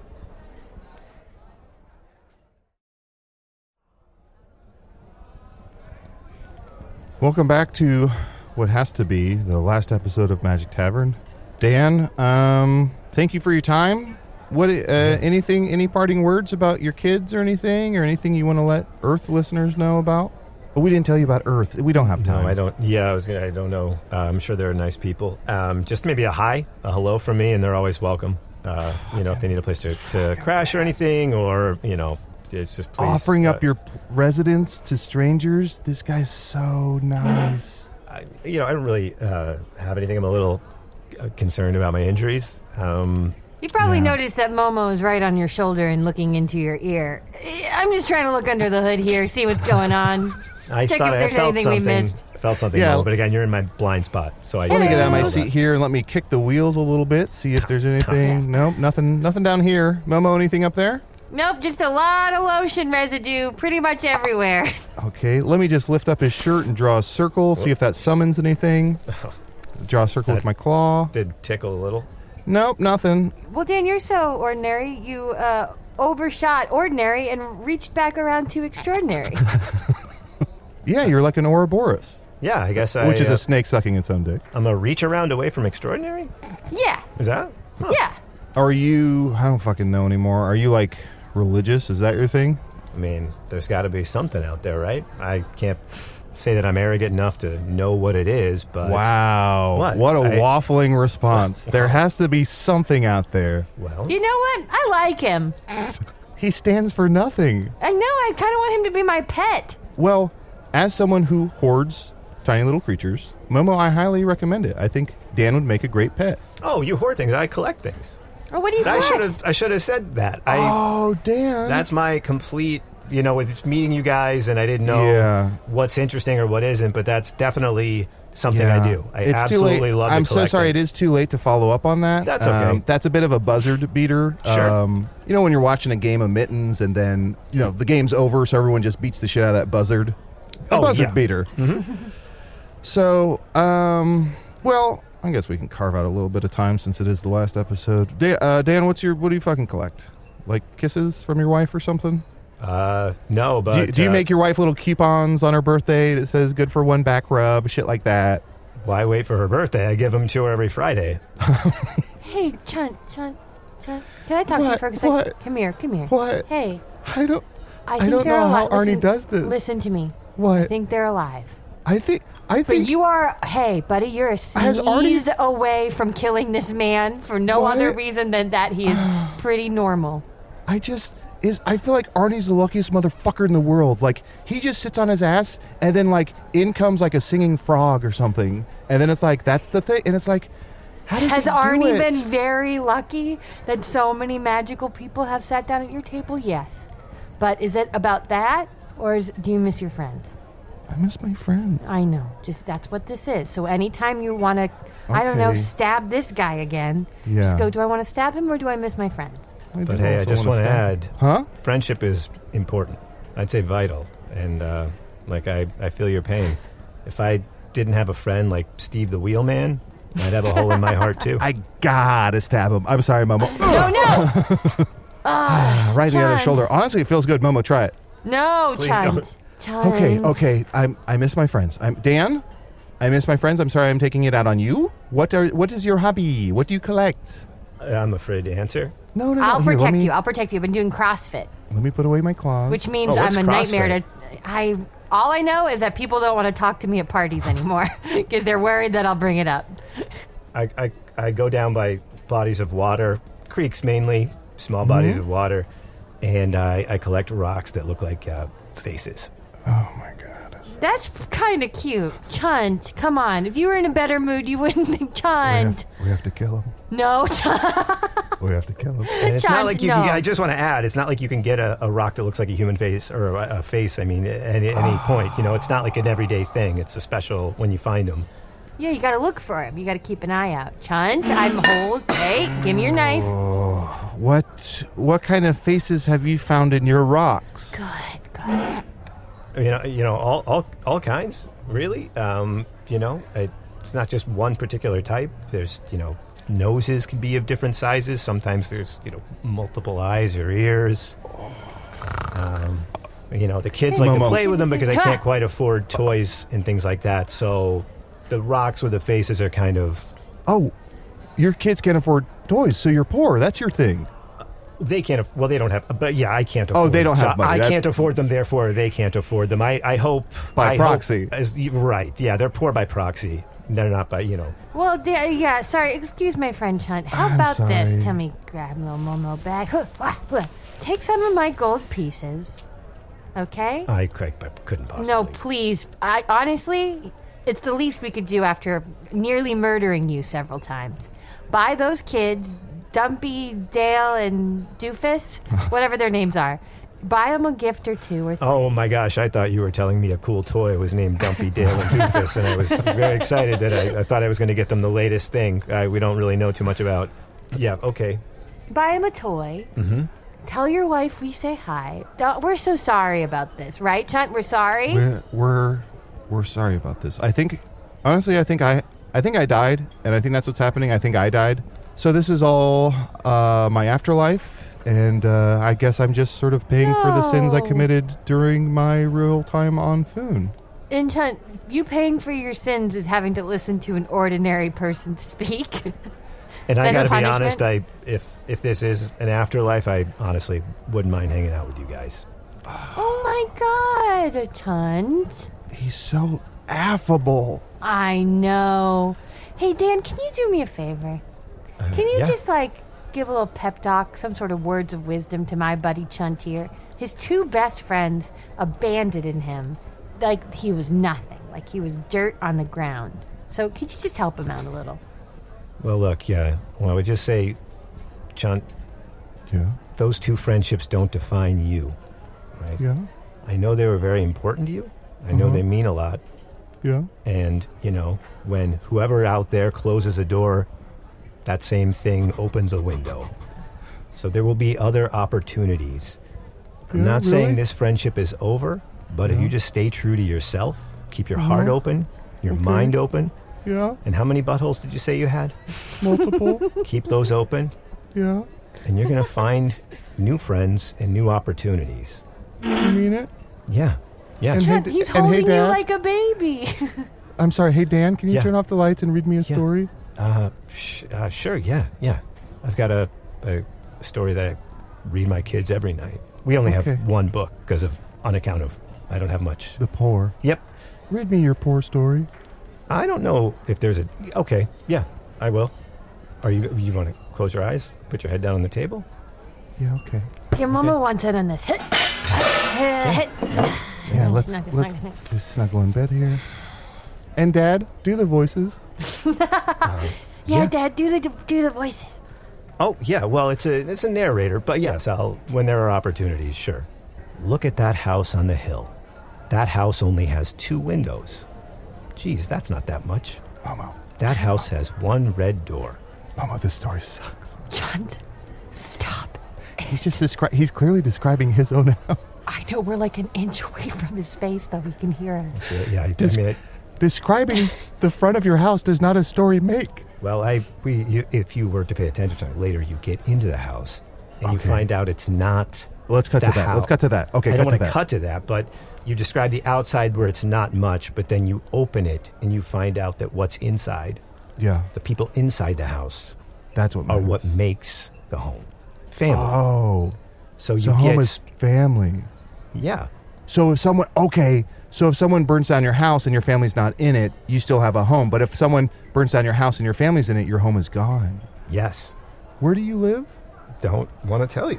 Welcome back to what has to be the last episode of Magic Tavern. Dan, thank you for your time. What anything, any parting words about your kids or anything you want to let Earth listeners know about? Well, we didn't tell you about Earth. We don't have time. No, I don't. Yeah, I don't know. I'm sure they're nice people. Just maybe a hi, a hello from me, and they're always welcome. If they need a place to crash or anything, or it's just please, offering up your residence to strangers. This guy's so nice. I don't really have anything. I'm a little concerned about my injuries. You probably noticed that Momo is right on your shoulder and looking into your ear. I'm just trying to look under the hood here, see what's going on. I Check thought if I there's felt anything we something. missed. Felt something, Yeah. Mo, but again, you're in my blind spot, so I Let me get out of my know seat that. here and let me kick the wheels a little bit, see if there's anything. Nope, nothing down here. Momo, anything up there? Nope, just a lot of lotion residue pretty much everywhere. Okay, let me just lift up his shirt and draw a circle, see if that summons anything. Draw a circle with my claw. Did tickle a little. Nope, nothing. Well, Dan, you're so ordinary. You overshot ordinary and reached back around to extraordinary. Yeah, you're like an Ouroboros, Yeah, I guess which is a snake sucking its own dick. I'm a reach around away from extraordinary. Yeah, Is that? Huh. yeah. Are you, I don't fucking know anymore, are you like religious? Is that your thing? I mean, there's got to be something out there, right? I can't say that I'm arrogant enough to know what it is, but Wow. What? a waffling response. There has to be something out there. well, You know what? I like him. He stands for nothing. I know. I kind of want him to be my pet. Well, as someone who hoards tiny little creatures, Momo, I highly recommend it. I think Dan would make a great pet. oh, you hoard things. I collect things. Or what do you I think? should have said that. Oh, Dan. That's my complete. With meeting you guys, and I didn't know Yeah. what's interesting or what isn't, but that's definitely something Yeah. I do. I It's too late. absolutely love to I'm so collect sorry. things. It is too late to follow up on that. That's okay. That's a bit of a buzzard beater. Sure. When you're watching a game of mittens and then, the game's over, so everyone just beats the shit out of that buzzard. A buzzard yeah. beater. So, well, I guess we can carve out a little bit of time since it is the last episode. Dan, what do you fucking collect? Like kisses from your wife or something? No, but Do you make your wife little coupons on her birthday that says good for one back rub, shit like that? Why wait for her birthday? I give them to her every Friday. Hey, Chunt. Can I talk to you What? for a second? What? Come here. What? Hey, I don't I think don't they're know how alive. Arnie does this. Listen to me. What? I think they're alive. I think But you are, hey, buddy, you're a Has Arnie- sneeze away from killing this man for no What? other reason than that he is pretty normal. I feel like Arnie's the luckiest motherfucker in the world. Like, he just sits on his ass, and then, like, in comes, like, a singing frog or something. And then it's like, that's the thing. And it's like, how does Has he do Arnie it? been very lucky that so many magical people have sat down at your table? Yes. But is it about that? Or do you miss your friends? I miss my friends. I know. Just that's what this is. So anytime you want to, I don't know, Okay. stab this guy again, Yeah. just go, do I want to stab him or do I miss my friends? But hey, I just want to add, Huh? friendship is important. I'd say vital. And I feel your pain. If I didn't have a friend like Steve the Wheelman, I'd have a hole in my heart too. I gotta stab him. I'm sorry, Momo. No. Right in the other Chance. shoulder. Honestly, it feels good. Momo, try it. No, Please Chunt. Okay. I miss my friends. Dan, I miss my friends. I'm sorry I'm taking it out on you. What is your hobby? What do you collect? I'm afraid to answer. No. I'll Here, protect let me- you. I'll protect you. I've been doing CrossFit, Let me put away my claws. which means Oh, I'm what's a nightmare CrossFit? to. All I know is that people don't want to talk to me at parties anymore because they're worried that I'll bring it up. I go down by bodies of water, creeks mainly, small bodies of water, and I collect rocks that look like faces. Oh my god. That's kind of cute. Chunt, come on. If you were in a better mood, you wouldn't think Chunt. We have to kill him. No, Chunt. We have to kill him. And it's not Chunt, like you no. can, I just want to add, it's not like you can get a rock that looks like a human face or a face, at any point. You know, it's not like an everyday thing. It's a special when you find them. Yeah, you got to look for him. You got to keep an eye out. Chunt, I'm hold. Hey, give me your knife. What kind of faces have you found in your rocks? Good. All kinds, really. It's not just one particular type. There's, noses can be of different sizes. Sometimes there's, multiple eyes or ears. The kids like to Momo. play with them because they can't quite afford toys and things like that. So the rocks with the faces are kind of... Oh, your kids can't afford toys, so you're poor. That's your thing. They can't. Well, they don't have. But yeah, I can't afford. Oh, they don't have money. I can't afford them. Therefore, they can't afford them. I hope By proxy. Right? Yeah, they're poor by proxy. They're not by Well, yeah, sorry. Excuse my friend, Chunt. How I'm about sorry. this? Tell me, grab little Momo bag. Take some of my gold pieces. Okay? I couldn't possibly. No, please. Honestly, it's the least we could do after nearly murdering you several times. Buy those kids, Dumpy, Dale, and Doofus, whatever their names are. Buy them a gift or two or three. Oh my gosh! I thought you were telling me a cool toy was named Dumpy, Dale, and Doofus, and I was very excited that I thought I was going to get them the latest thing. We don't really know too much about. Yeah. Okay. Buy them a toy. Mm-hmm. Tell your wife we say hi. We're so sorry about this, right, Chunt? We're sorry. We're sorry about this. I think I died, and I think that's what's happening. I think I died. So this is all my afterlife, and I guess I'm just sort of paying for the sins I No. committed during my real time on Foon. And Chunt, you paying for your sins is having to listen to an ordinary person speak. And I got That's to be punishment? honest. If this is an afterlife, I honestly wouldn't mind hanging out with you guys. Oh my God, Chunt. He's so affable. I know. Hey, Dan, can you do me a favor? Can you yeah. just, give a little pep talk, some sort of words of wisdom to my buddy Chunt here? His two best friends abandoned him like he was nothing, like he was dirt on the ground. So could you just help him out a little? Well, look, yeah. Well, I would just say, Chunt, Yeah, those two friendships don't define you, right? yeah, I know they were very important to you. I know they mean a lot. yeah. And, when whoever out there closes a door, that same thing opens a window. So there will be other opportunities. I'm Yeah, not saying really? this friendship is over, but if you just stay true to yourself, keep your heart open, your Okay. mind open. Yeah, And how many buttholes did you say you had? multiple. Keep those open, Yeah, and you're going to find new friends and new opportunities. you mean it? Yeah. Yeah. And Chunt, hey, he's and hey, holding you Dad? like a baby. I'm sorry. Hey, Dan, can you Yeah. turn off the lights and read me a story? Sure, yeah. I've got a story that I read my kids every night. We only Okay. have one book because on account of I don't have much. The poor. Yep. Read me your poor story. I don't know if there's a... Okay, yeah, I will. You want to close your eyes, put your head down on the table? Yeah, okay. Your mama wants it on this. Hit. Hit. Yeah, let's Snuggle. just snuggle in bed here. And Dad, do the voices. Yeah, Dad, do the voices. Oh, yeah, well, it's a narrator, but yes, when there are opportunities, sure. Look at that house on the hill. That house only has 2 windows. Geez, that's not that much. Momo, That house has 1 red door. Momo, this story sucks. Chunt, stop. He's just he's clearly describing his own house. I know we're like an inch away from his face, though we can hear us. Yeah, Describing the front of your house does not a story make. well, if you were to pay attention to it later, you get into the house and you Okay. find out it's not. Let's cut the to that. house. Let's cut to that. Okay, I don't cut to want to that. cut to that, but you describe the outside where it's not much, but then you open it and you find out that what's inside, Yeah, the people inside the house, that's what are matters. what makes the home. Family. Oh, so you so get home is family. yeah. So if someone burns down your house and your family's not in it, you still have a home. But if someone burns down your house and your family's in it, your home is gone. Yes. Where do you live? Don't want to tell you.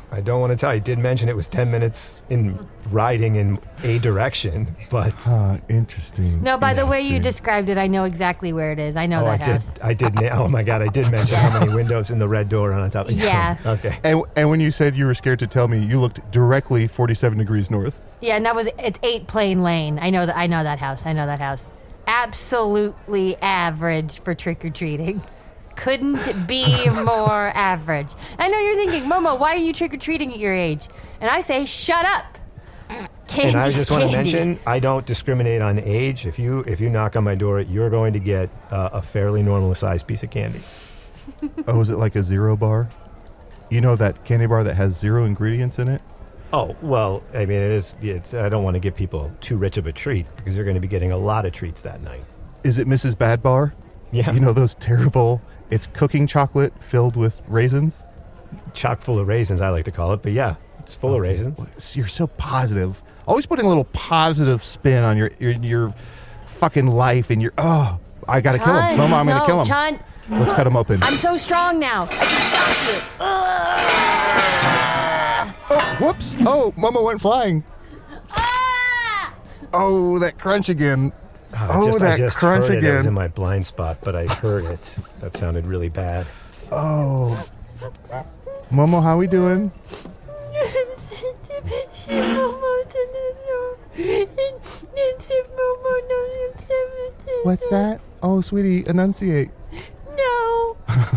I don't want to tell. I did mention it was 10 minutes in riding in a direction, but... Interesting. No, by the way you Interesting. described it, I know exactly where it is. I know that house. I did. Oh, my God. I did mention how many windows in the red door on top. Yeah. Okay. And when you said you were scared to tell me, you looked directly 47 degrees north. Yeah, and it's 8 Plain Lane. I know that house. Absolutely average for trick-or-treating. Couldn't be more average. I know you're thinking, Momo, why are you trick-or-treating at your age? And I say, shut up. Candy's And I just want to candy. mention, I don't discriminate on age. If you knock on my door, you're going to get a fairly normal-sized piece of candy. Oh, is it like a 0 bar? You know that candy bar that has 0 ingredients in it? Oh, well, I mean, it's I don't want to give people too rich of a treat because they're going to be getting a lot of treats that night. Is it Mrs. Bad Bar? Yeah. You know those terrible, it's cooking chocolate filled with raisins? Chock full of raisins, I like to call it. But yeah, it's full of raisins. You're so positive. Always putting a little positive spin on your fucking life and I got to kill him. Momo, I'm going to kill him. Chun, Let's cut him open. I'm so strong now. I can stop you. Whoops. Oh, Momo went flying. Oh, that crunch again. I that just crunch heard it. It was again. in my blind spot, but I heard it. That sounded really bad. Oh. Momo, how we doing? What's that? Oh, sweetie, enunciate. No.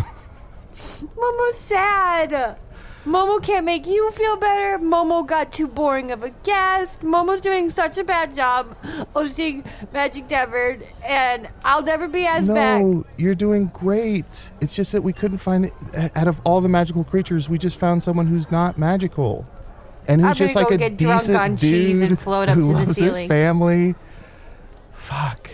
Momo's sad. Momo can't make you feel better. Momo got too boring of a guest. Momo's doing such a bad job hosting Magic Tavern, and I'll never be as back. No, you're doing great. It's just that we couldn't find it. Out of all the magical creatures, we just found someone who's not magical. And who's I'm just gonna like go a get drunk decent on cheese dude and float up who to the loves his ceiling. family. Fuck.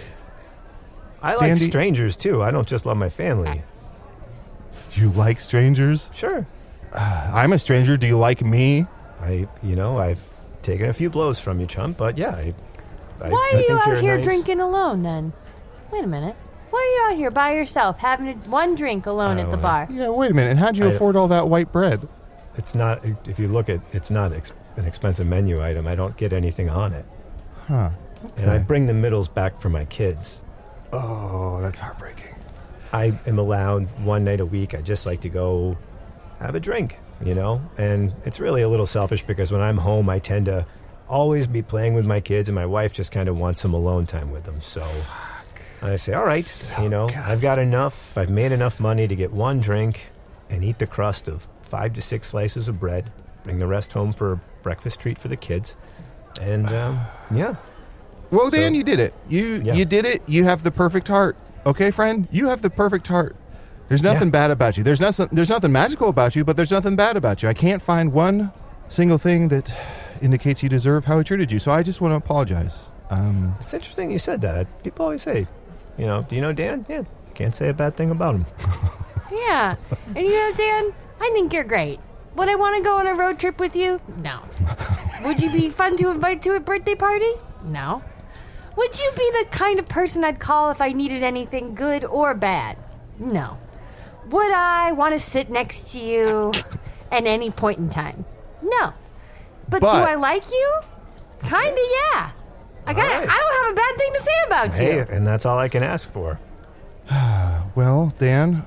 I like Dandy. strangers, too. I don't just love my family. You like strangers? Sure. I'm a stranger. Do you like me? I've taken a few blows from you, chump, but yeah, I Why I are you think you're out here nice. drinking alone then? Wait a minute. Why are you out here by yourself having one drink alone I at the don't bar? Yeah, wait a minute. And how'd you I- afford all that white bread? It's not, if you look at, it's not an expensive menu item. I don't get anything on it. Huh. And I bring the middles back for my kids. Oh, that's heartbreaking. I am allowed one night a week. I just like to go have a drink, And it's really a little selfish because when I'm home, I tend to always be playing with my kids, and my wife just kind of wants some alone time with them. So I say, all right, I've got enough. I've made enough money to get one drink and eat the crust of 5 to 6 slices of bread, bring the rest home for a breakfast treat for the kids. And, yeah. Well, Dan, So- you did it. You did it. You have the perfect heart. Okay, friend? You have the perfect heart. There's nothing bad about you. There's nothing magical about you, but there's nothing bad about you. I can't find one single thing that indicates you deserve how I treated you, so I just want to apologize. It's interesting you said that. People always say, do you know Dan? Yeah, can't say a bad thing about him. Yeah. And Dan, I think you're great. Would I want to go on a road trip with you? No. Would you be fun to invite to a birthday party? No. Would you be the kind of person I'd call if I needed anything good or bad? No. Would I want to sit next to you at any point in time? No. But do I like you? Kinda, yeah. I don't have a bad thing to say about Hey, you. and that's all I can ask for. Well, Dan,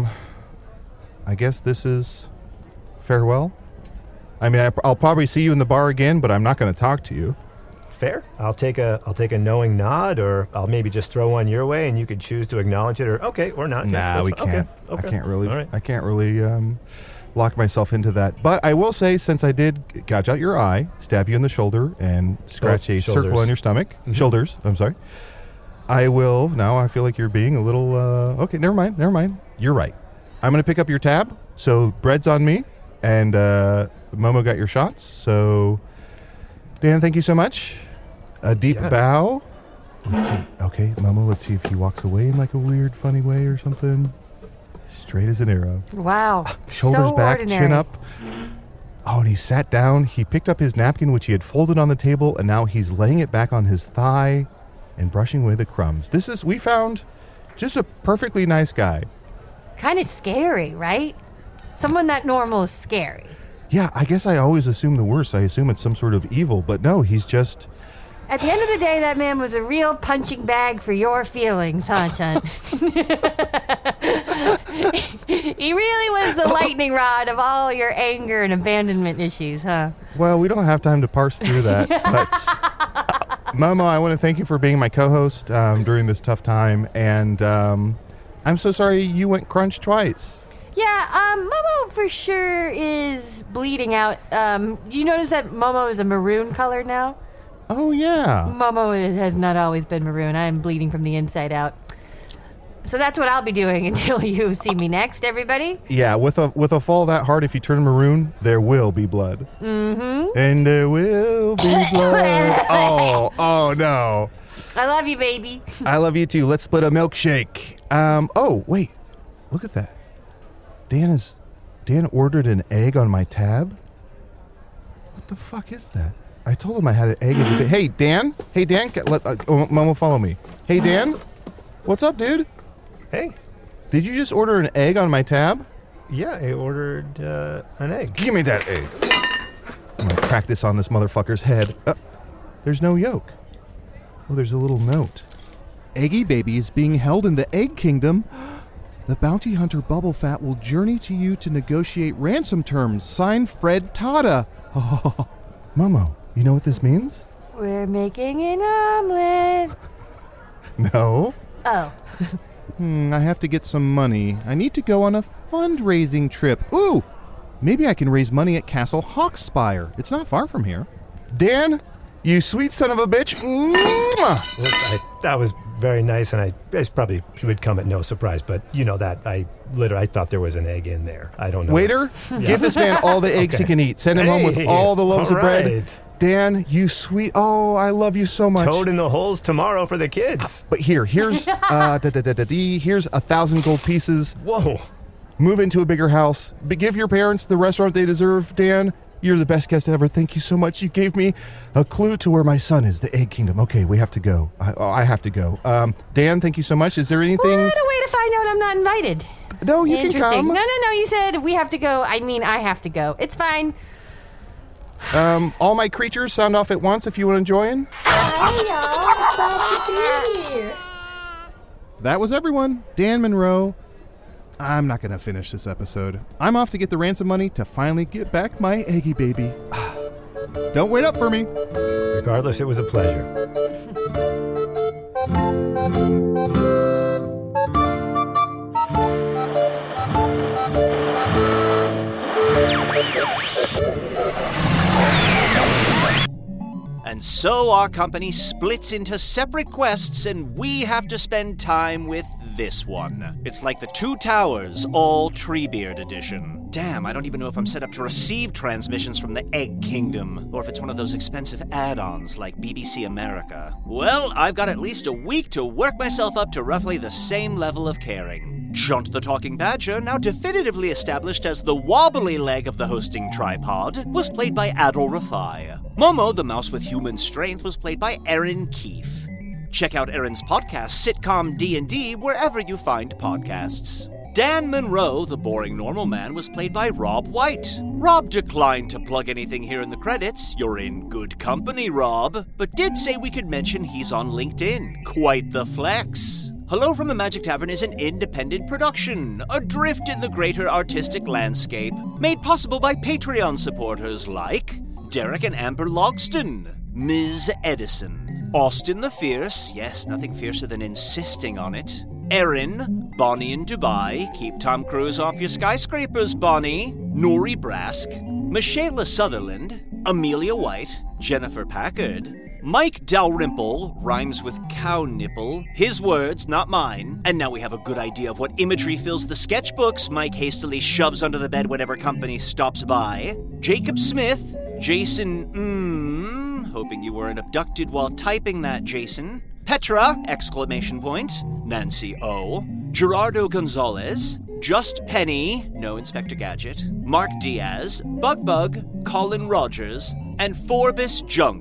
I guess this is farewell. I mean, I'll probably see you in the bar again, but I'm not going to talk to you. Fair. I'll take a knowing nod, or I'll maybe just throw one your way, and you could choose to acknowledge it, or okay, or not. Nah, That's we fine. can't. Okay. I can't really. All right. I can't really lock myself into that. But I will say, since I did gouge out your eye, stab you in the shoulder, and scratch Both a circle shoulders. on your stomach, shoulders. I'm sorry. I will now. I feel like you're being a little. Okay, never mind. You're right. I'm going to pick up your tab. So bread's on me, and Momo got your shots. So Dan, thank you so much. A deep bow. Let's see. Okay, Momo, let's see if he walks away in like a weird, funny way or something. Straight as an arrow. Wow. Shoulders so back, ordinary. chin up. Oh, and he sat down. He picked up his napkin, which he had folded on the table, and now he's laying it back on his thigh and brushing away the crumbs. We found just a perfectly nice guy. Kind of scary, right? Someone that normal is scary. Yeah, I guess I always assume the worst. I assume it's some sort of evil, but no, he's just... At the end of the day, that man was a real punching bag for your feelings, huh, Chunt? He really was the lightning rod of all your anger and abandonment issues, huh? Well, we don't have time to parse through that, but Momo, I want to thank you for being my co-host during this tough time, and I'm so sorry you went crunch twice. Yeah, Momo for sure is bleeding out. You notice that Momo is a maroon color now? Oh, yeah. Momo has not always been maroon. I am bleeding from the inside out. So that's what I'll be doing until you see me next, everybody. Yeah, with a fall that hard, if you turn maroon, there will be blood. Mm-hmm. And there will be blood. Oh, no. I love you, baby. I love you, too. Let's split a milkshake. Oh, wait. Look at that. Dan ordered an egg on my tab? What the fuck is that? I told him I had an egg as a bit. Hey, Dan. Momo, follow me. Hey, Dan. What's up, dude? Hey. Did you just order an egg on my tab? Yeah, I ordered an egg. Give me that egg. I'm going to crack this on this motherfucker's head. There's no yolk. Oh, there's a little note. Eggy baby is being held in the Egg Kingdom. The bounty hunter Bubble Fat will journey to you to negotiate ransom terms. Signed, Fred Tada. Oh, Momo, you know what this means? We're making an omelet. No. Oh. I have to get some money. I need to go on a fundraising trip. Ooh, maybe I can raise money at Castle Hawkspire. It's not far from here. Dan, you sweet son of a bitch. That was very nice, and I probably would come at no surprise, but you know that I thought there was an egg in there. I don't know. Waiter, give this man all the eggs he can eat. Send him home with all the loaves of bread. Dan, you sweet... Oh, I love you so much. Toad in the holes tomorrow for the kids. But here's here's 1,000 gold pieces. Whoa. Move into a bigger house. Give your parents the restaurant they deserve, Dan. You're the best guest ever. Thank you so much. You gave me a clue to where my son is, the Egg Kingdom. Okay, we have to go. I have to go. Dan, thank you so much. Is there anything... What a way to find out I'm not invited. No, you can come. No, you said we have to go. I mean, I have to go. It's fine. All my creatures sound off at once if you want to join. Hi, y'all. It's glad to be here. That was everyone. Dan Monroe. I'm not going to finish this episode. I'm off to get the ransom money to finally get back my Eggy baby. Don't wait up for me. Regardless, it was a pleasure. And so our company splits into separate quests, and we have to spend time with this one. It's like the Two Towers, all Treebeard edition. Damn, I don't even know if I'm set up to receive transmissions from the Egg Kingdom, or if it's one of those expensive add-ons like BBC America. Well, I've got at least a week to work myself up to roughly the same level of caring. Chunt the Talking Badger, now definitively established as the wobbly leg of the hosting tripod, was played by Adol Rafai. Momo, the mouse with human strength, was played by Erin Keefe. Check out Erin's podcast, Sitcom D&D, wherever you find podcasts. Dan Monroe, the boring normal man, was played by Rob White. Rob declined to plug anything here in the credits. You're in good company, Rob. But did say we could mention he's on LinkedIn. Quite the flex. Hello from the Magic Tavern is an independent production, adrift in the greater artistic landscape, made possible by Patreon supporters like Derek and Amber Logston, Ms. Edison, Austin the Fierce, yes, nothing fiercer than insisting on it, Erin, Bonnie in Dubai, keep Tom Cruise off your skyscrapers, Bonnie, Nori Brask, Michaela Sutherland, Amelia White, Jennifer Packard, Mike Dalrymple, rhymes with cow nipple, his words, not mine, and now we have a good idea of what imagery fills the sketchbooks Mike hastily shoves under the bed whenever company stops by, Jacob Smith, Jason, hoping you weren't abducted while typing that, Jason, Petra, ! Nancy O, Gerardo Gonzalez, Just Penny, no Inspector Gadget, Mark Diaz, Bug, Colin Rogers, and Forbes Junk,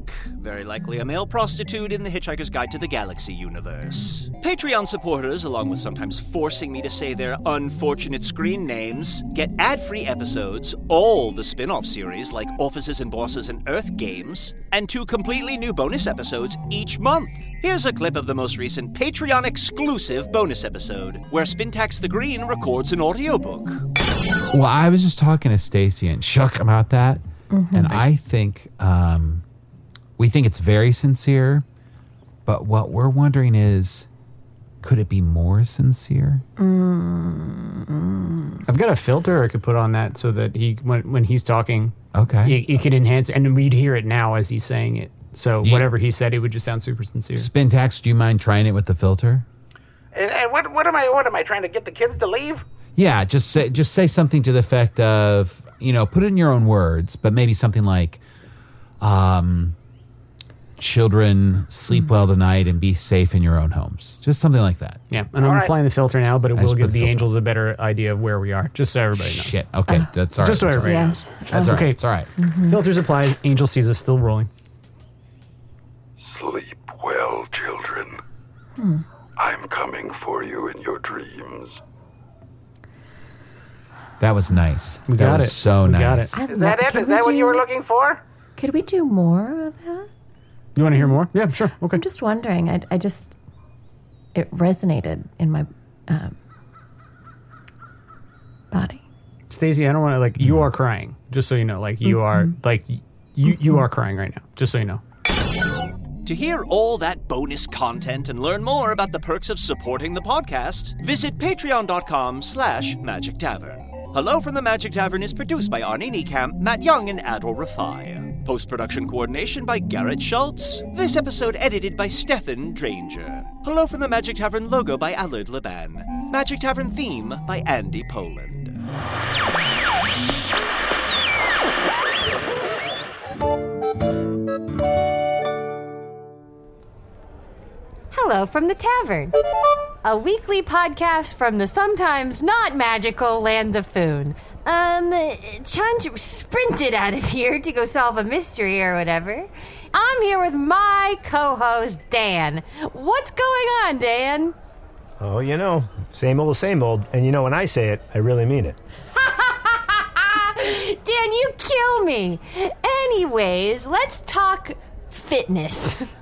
very likely a male prostitute in the Hitchhiker's Guide to the Galaxy universe. Patreon supporters, along with sometimes forcing me to say their unfortunate screen names, get ad-free episodes, all the spin-off series like Offices and Bosses and Earth Games, and 2 completely new bonus episodes each month. Here's a clip of the most recent Patreon-exclusive bonus episode, where Spintax the Green records an audiobook. Well, I was just talking to Stacy and Chuck about that, and I think we think it's very sincere, but what we're wondering is, could it be more sincere? I've got a filter I could put on that so that when he's talking, it can enhance, and we'd hear it now as he's saying it. So whatever he said, it would just sound super sincere. Spintax, do you mind trying it with the filter? And what am I trying to get the kids to leave? Yeah, just say something to the effect of, put it in your own words, but maybe something like, children, sleep well tonight and be safe in your own homes. Just something like that. Yeah, and I'm applying the filter now, but it will give the angels a better idea of where we are, just so everybody knows. Shit, okay, that's all right. Just so everybody knows. That's all right, it's all right. Filters applied, angel sees us still rolling. Sleep well, children. I'm coming for you in your dreams. That was nice. We got it. So we nice. Got it. Is that it? Is that what you were looking for? Could we do more of that? You want to hear more? Yeah, sure. Okay. I'm just wondering. It resonated in my body. Stacey, I don't want to, you are crying, just so you know. You are, you are crying right now, just so you know. To hear all that bonus content and learn more about the perks of supporting the podcast, visit patreon.com/Magic Tavern. Hello from the Magic Tavern is produced by Arnie Niekamp, Matt Young, and Adol Rafai. Post-production coordination by Garrett Schultz. This episode edited by Stefan Dranger. Hello from the Magic Tavern logo by Allard Laban. Magic Tavern theme by Andy Poland. Hello from the Tavern, a weekly podcast from the sometimes not magical land of Foon. Chun sprinted out of here to go solve a mystery or whatever. I'm here with my co-host, Dan. What's going on, Dan? Oh, same old. And when I say it, I really mean it. Dan, you kill me. Anyways, let's talk fitness.